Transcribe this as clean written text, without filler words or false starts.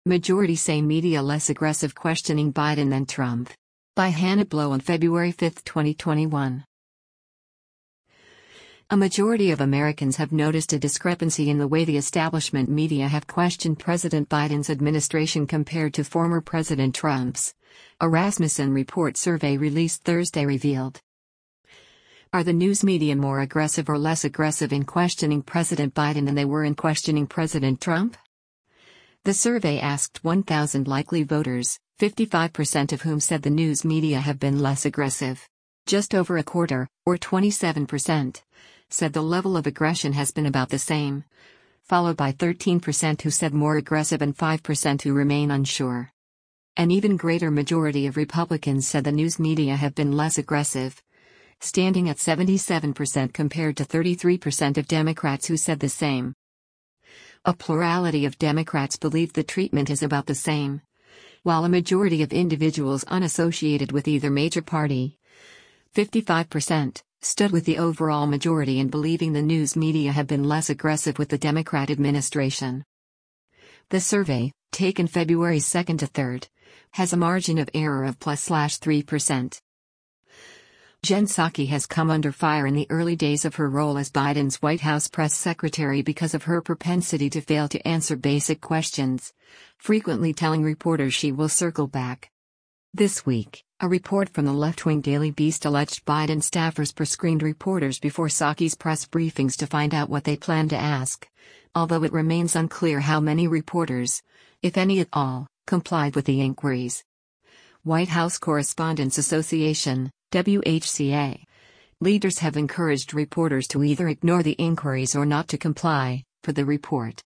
Majority say media less aggressive questioning Biden than Trump. By Hannah Blow on February 5, 2021. A majority of Americans have noticed a discrepancy in the way the establishment media have questioned President Biden's administration compared to former President Trump's. A Rasmussen Report survey released Thursday revealed. Are the news media more aggressive or less aggressive in questioning President Biden than they were in questioning President Trump? The survey asked 1,000 likely voters, 55% of whom said the news media have been less aggressive. Just over a quarter, or 27%, said the level of aggression has been about the same, followed by 13% who said more aggressive and 5% who remain unsure. An even greater majority of Republicans said the news media have been less aggressive, standing at 77% compared to 33% of Democrats who said the same. A plurality of Democrats believe the treatment is about the same, while a majority of individuals unassociated with either major party, 55%, stood with the overall majority in believing the news media have been less aggressive with the Democrat administration. The survey, taken February 2 to 3, has a margin of error of +3%. Jen Psaki has come under fire in the early days of her role as Biden's White House press secretary because of her propensity to fail to answer basic questions, frequently telling reporters she will circle back. This week, a report from the left-wing Daily Beast alleged Biden staffers prescreened reporters before Psaki's press briefings to find out what they plan to ask, although it remains unclear how many reporters, if any at all, complied with the inquiries. White House Correspondents Association, WHCA. Leaders have encouraged reporters to either ignore the inquiries or not to comply, per the report.